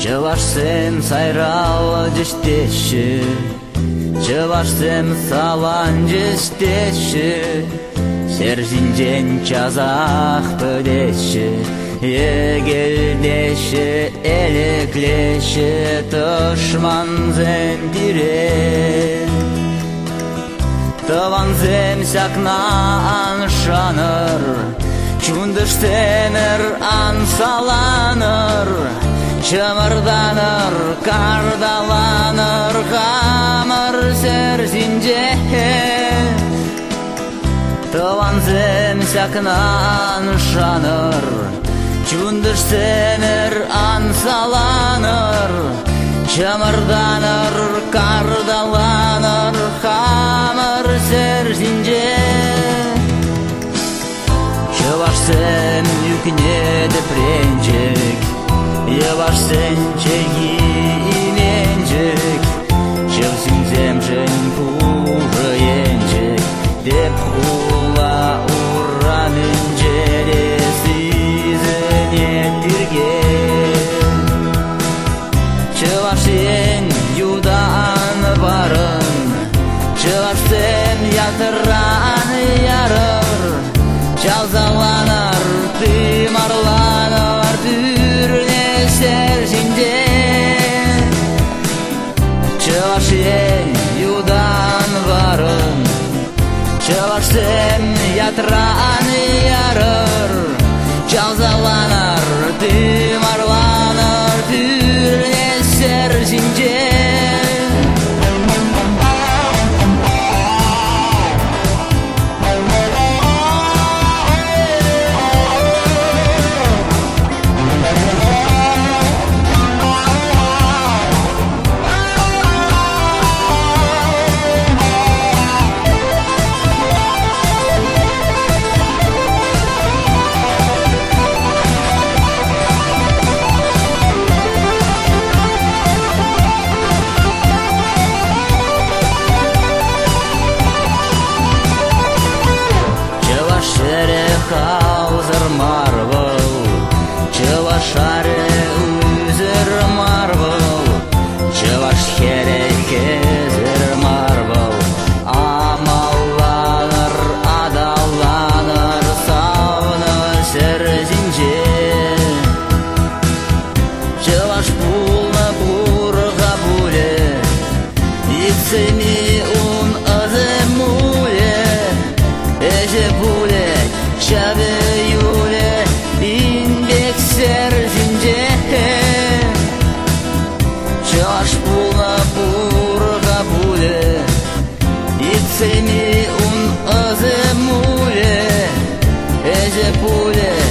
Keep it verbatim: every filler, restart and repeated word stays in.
Чывашсем сайрал жештеші, чывашсем салан жештеші, сержинжен чазақ пөдеші, егелдеші, элеклеші, тышманзен дире. Тыванзем сякна аншаныр, чундыштемер ансаланыр, чымырданыр, кардаланыр, хамыр сәрзинже. Тыванзем сякна аншаныр, чундыштемер ансаланыр, чымырданыр, кардаланыр, хамыр сәрзинже. Чывашсем юкнеді пренчик, Евашсен чеги именчик, Чывсинзем жен пуры енчик, Деп хула уранын жересізіне тирген. Чывашен юдан барын, Чывашсен ятыран ярыр, Чалзаланар, тымарланар, түрне сәржінде. Чывашен юдан барын, Чывашсен ятран ярыр, Чалзаланар, тымарланар, түрне сәржінде. Хаузер марвел, чывашаре үзер марвел, чываш хере кезер марвел, амалланыр, адалланыр, сауны сәрзинже. Чываш пулны пурға буле, иксеми ун ызы муле, эже буле, Чаве юле инбек сәрзинже. Чаш пулна пурға буле, Иксеми ун ызы муле, Эже пуле